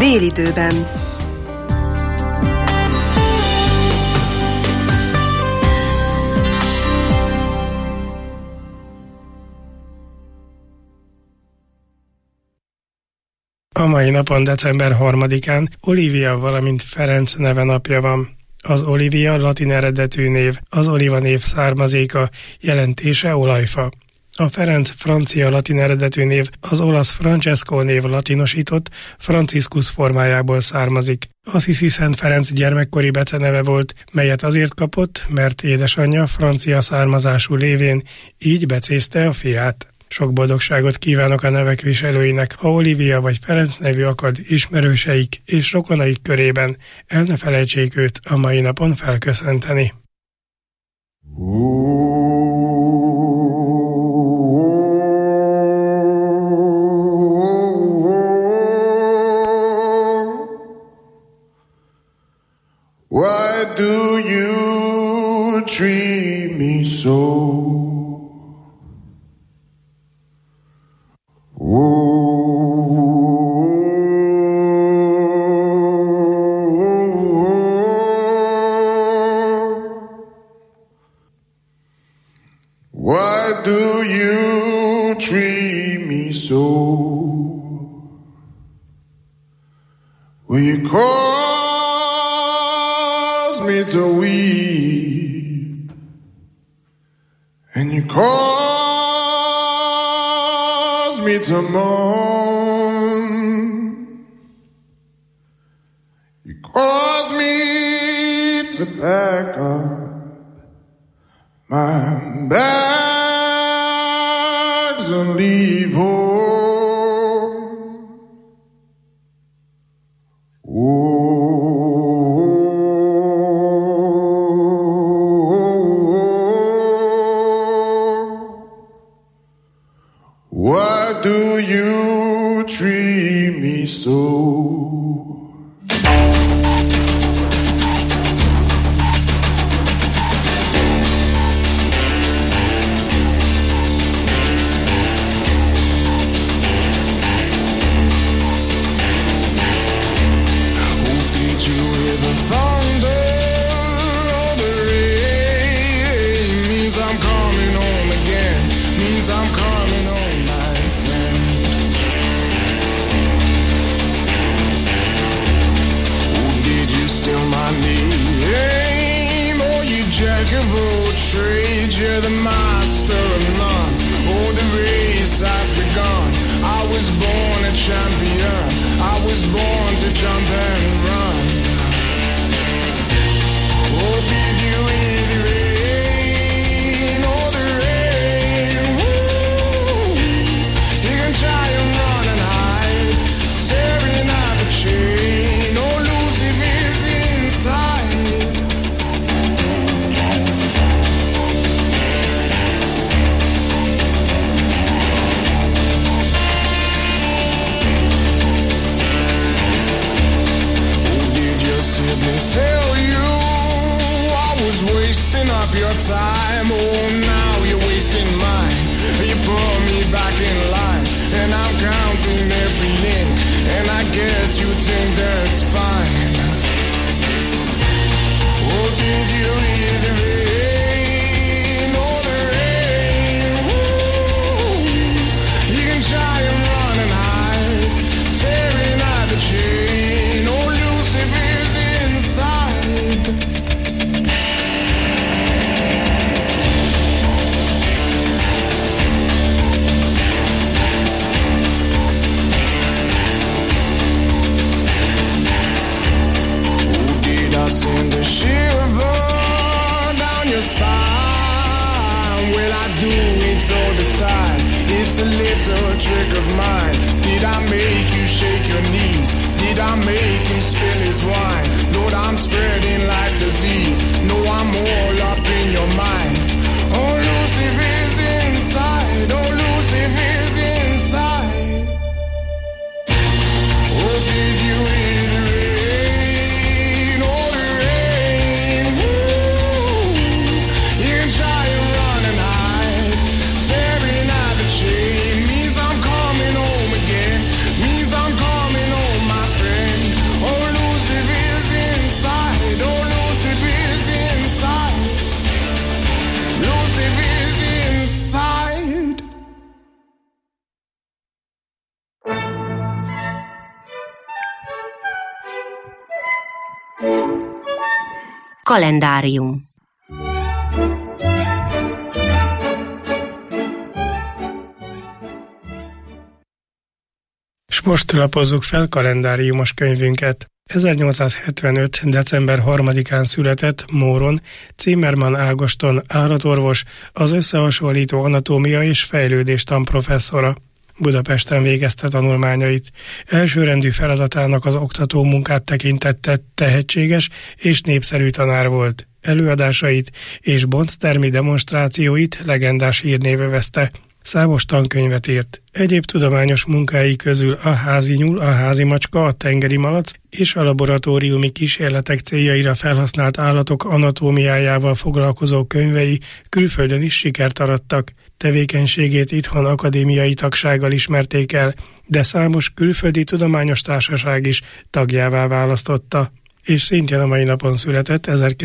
Délidőben. A mai napon, december 3-án Olivia, valamint Ferenc neve napja van. Az Olivia latin eredetű név, az oliva név származéka, jelentése olajfa. A Ferenc francia latin eredetű név, az olasz Francesco név latinosított, Franciscus formájából származik. Assisi Szent Ferenc gyermekkori beceneve volt, melyet azért kapott, mert édesanyja francia származású lévén így becézte a fiát. Sok boldogságot kívánok a nevek viselőinek, ha Olivia vagy Ferenc nevű akad ismerőseik és rokonaik körében, el ne felejtsék őt a mai napon felköszönteni. Why do you treat me so? Why do you treat me so? Will you cause me to weep, and you cause me to mourn, you cause me to pack up my bags and leave home. Why do you treat me so? You're the master of none. Oh, the race has begun. I was born a champion. I was born to jump and run. Oh, did you hear the rain? Oh, the rain. Woo. You can try and run and hide, tearing at the chain. Oh, Lucifer's inside. Tell you I was wasting up your time. Oh, now you're wasting mine. You put me back in line, and I'm counting every link, and I guess you think that's fine. Oh, did you hear the rain? Oh, the rain. Woo. You can try and run and hide, tearing at the chain. Oh, Lucifer's inside. Send a shiver down your spine. Well, I do it all the time. It's a little trick of mine. Did I make you shake your knees? Did I make him spill his wine? Lord, I'm spreading like disease. No, I'm all up in your mind. Oh, Lucifer's inside. Oh, Lucifer's inside. Oh, did you hear the rain? Oh, the rain. Woo. You can try and run and hide, tearing at the chain. Means I'm coming home again. Means I'm coming home, my friend. Kalendárium. És most lapozzuk fel kalendáriumos könyvünket. 1875. december 3-án született Móron Zimmermann Ágoston állatorvos, az összehasonlító anatómia és fejlődés tanprofesszora. Budapesten végezte tanulmányait. Elsőrendű feladatának az oktató munkát tekintette, tehetséges és népszerű tanár volt. Előadásait és bonctermi demonstrációit legendás hírnév övezte. Számos tankönyvet írt. Egyéb tudományos munkái közül a házi nyúl, a házi macska, a tengeri malac és a laboratóriumi kísérletek céljaira felhasznált állatok anatómiájával foglalkozó könyvei külföldön is sikert arattak. Tevékenységét itthon akadémiai tagsággal ismerték el, de számos külföldi tudományos társaság is tagjává választotta. És szintén a mai napon született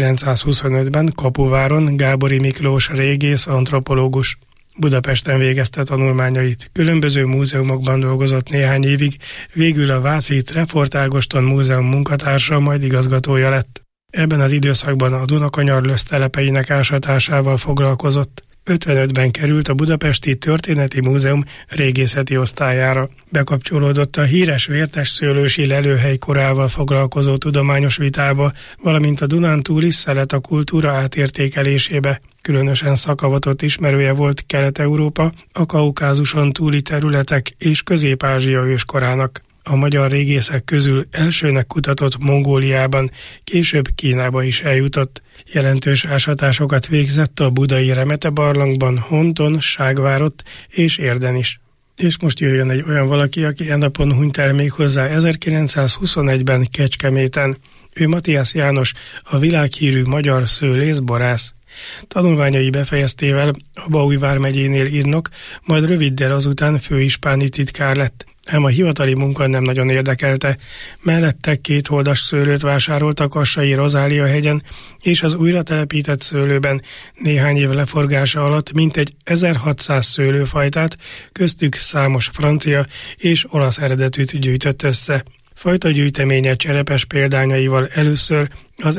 1925-ben Kapuváron Gábori Miklós régész antropológus. Budapesten végezte tanulmányait, különböző múzeumokban dolgozott néhány évig, végül a váci Trefort Ágoston Múzeum munkatársa, majd igazgatója lett. Ebben az időszakban a Dunakanyar telepeinek ásatásával foglalkozott. 55-ben került a Budapesti Történeti Múzeum régészeti osztályára. Bekapcsolódott a híres vértes szőlősi lelőhely korával foglalkozó tudományos vitába, valamint a Dunántúli szeleta kultúra átértékelésébe. Különösen szakavatott ismerője volt Kelet-Európa, a Kaukázuson túli területek és Közép-Ázsia őskorának. A magyar régészek közül elsőnek kutatott Mongóliában, később Kínába is eljutott. Jelentős ásatásokat végzett a budai Remete barlangban, Honton, Ságvárott és Érden is. És most jöjjön egy olyan valaki, aki napon hunyt el még hozzá 1921-ben Kecskeméten. Ő Matthias János, a világhírű magyar szőlész-borász. Tanulmányai befejeztével a Baúj vármegyénél írnok, majd röviddel azután főispáni titkár lett. Ám a hivatali munka nem nagyon érdekelte. Mellette 2 oldas szőlőt vásárolt a Kassai Rozália hegyen, és az újra telepített szőlőben néhány év leforgása alatt mintegy 1600 szőlőfajtát, köztük számos francia és olasz eredetűt gyűjtött össze. Fajta gyűjteménye cserepes példányaival először az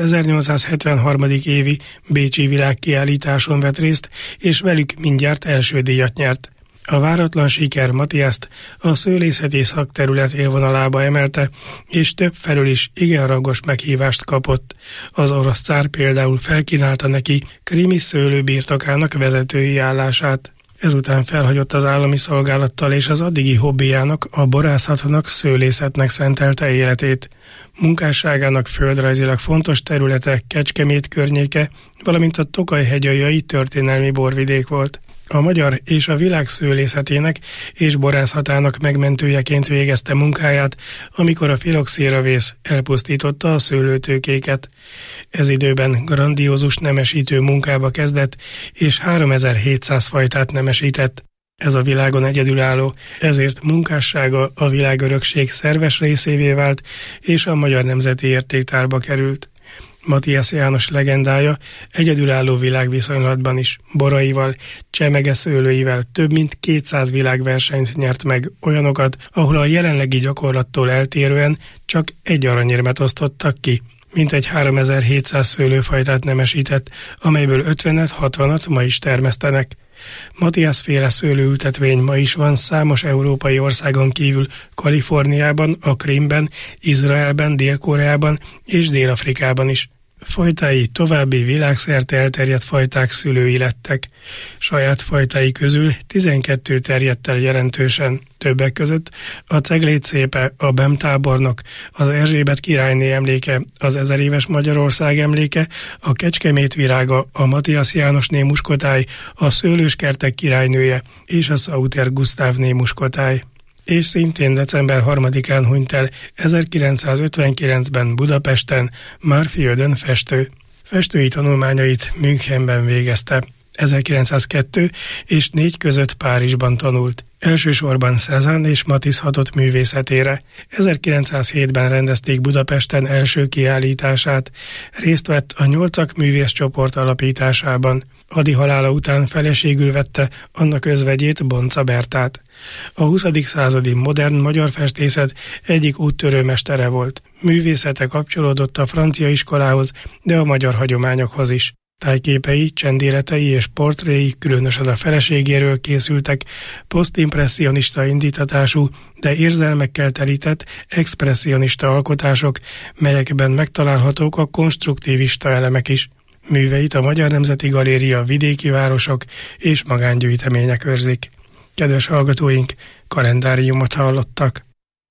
1873. évi bécsi világkiállításon vett részt, és velük mindjárt első díjat nyert. A váratlan siker Matthiast a szőlészeti szakterület élvonalába emelte, és több felől is igen rangos meghívást kapott. Az orosz cár például felkínálta neki krimi szőlőbirtokának vezetői állását. Ezután felhagyott az állami szolgálattal, és az addigi hobbijának, a borászatnak, szőlészetnek szentelte életét. Munkásságának földrajzilag fontos területe Kecskemét környéke, valamint a Tokaj-hegyaljai történelmi borvidék volt. A magyar és a világ szőlészetének és borászatának megmentőjeként végezte munkáját, amikor a filoxéravész elpusztította a szőlőtőkéket. Ez időben grandiózus nemesítő munkába kezdett, és 3700 fajtát nemesített. Ez a világon egyedülálló, ezért munkássága a világörökség szerves részévé vált, és a Magyar Nemzeti Értéktárba került. Matthias János legendája egyedülálló világviszonylatban is. Boraival, csemege szőlőivel több mint 200 világversenyt nyert meg, olyanokat, ahol a jelenlegi gyakorlattól eltérően csak egy aranyérmet osztottak ki. Mintegy 3700 szőlőfajtát nemesített, amelyből 50-60-at ma is termesztenek. Matthias féle szőlőültetvény ma is van számos európai országon kívül, Kaliforniában, a Krímben, Izraelben, Dél-Koreában és Dél-Afrikában is. Fajtái további világszerte elterjedt fajták szülői lettek. Saját fajtái közül 12 terjedt el jelentősen, többek között a Cegléd-szépe, a Bem-tábornok, az Erzsébet királyné emléke, az 1000 éves Magyarország emléke, a Kecskemét virága, a Matthias Jánosné muskotáj, a Szőlőskertek királynője és a Sauter Gusztávné muskotáj. És szintén december 3-án hunyt el 1959-ben Budapesten Márfi Ödön festő. Festői tanulmányait Münchenben végezte. 1902 és 4 között Párizsban tanult. Elsősorban Cézanne és Matisse hatott művészetére. 1907-ben rendezték Budapesten első kiállítását. Részt vett a 8 művészcsoport alapításában. Ady halála után feleségül vette annak özvegyét, Bonca Bertát. A 20. századi modern magyar festészet egyik úttörő mestere volt. Művészete kapcsolódott a francia iskolához, de a magyar hagyományokhoz is. Tájképei, csendéletei és portréi, különösen a feleségéről készültek posztimpresszionista indítatású, de érzelmekkel telített expresszionista alkotások, melyekben megtalálhatók a konstruktivista elemek is. Műveit a Magyar Nemzeti Galéria vidéki városok és magángyűjtemények őrzik. Kedves hallgatóink, kalendáriumot hallottak.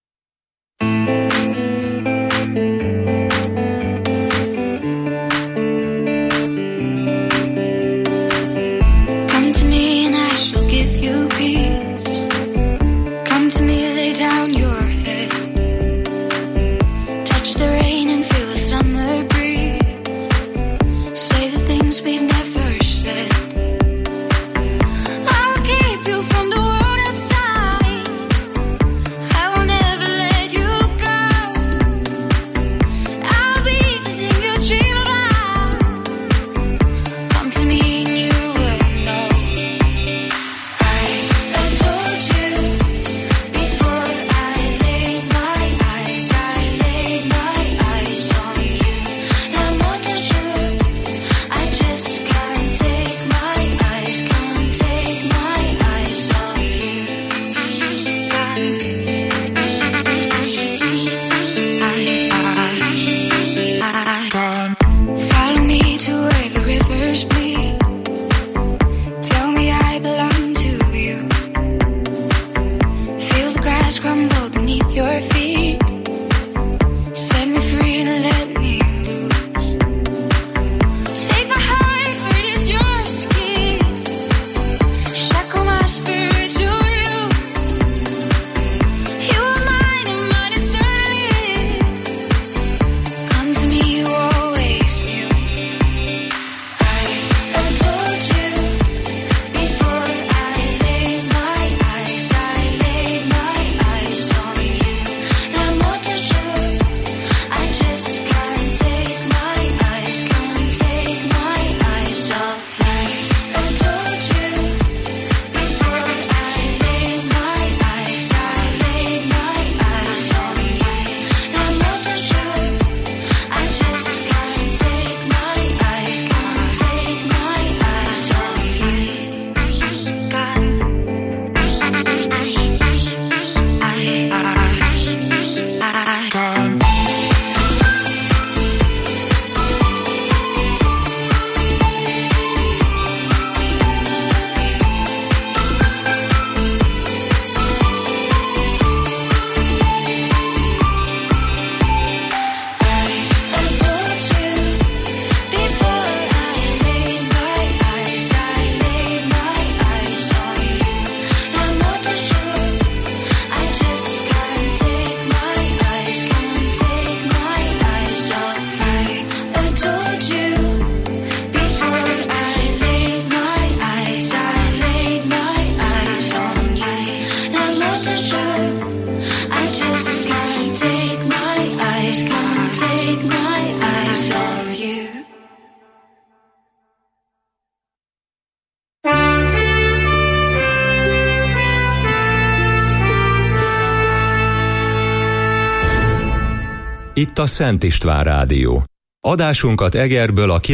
Itt a Szent István Rádió. Adásunkat Egerből a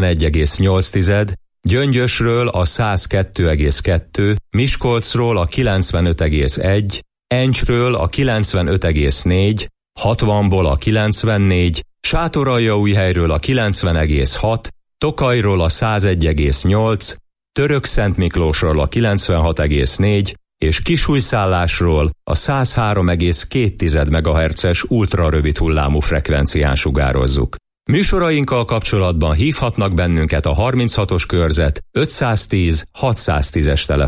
91,8, Gyöngyösről a 102,2, Miskolcról a 95,1, Encsről a 95,4, 60-ból a 94, Sátoraljaújhelyről a 90,6, Tokajról a 101,8, Törökszentmiklósról a 96,4 és Kisújszállásról a 103,2 MHz-es ultrarövid hullámú frekvencián sugározzuk. Műsorainkkal kapcsolatban hívhatnak bennünket a 36-os körzet 510 610-es telefon